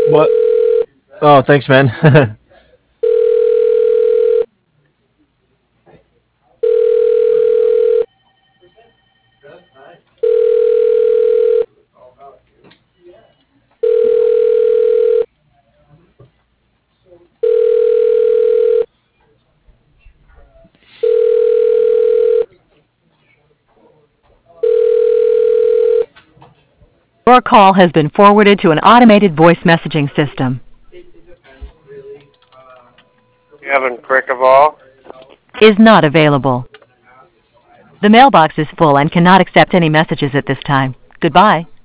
What? Oh, thanks, man. Your call has been forwarded to an automated voice messaging system. Kevin Crickaball. Is not available. The mailbox is full and cannot accept any messages at this time. Goodbye.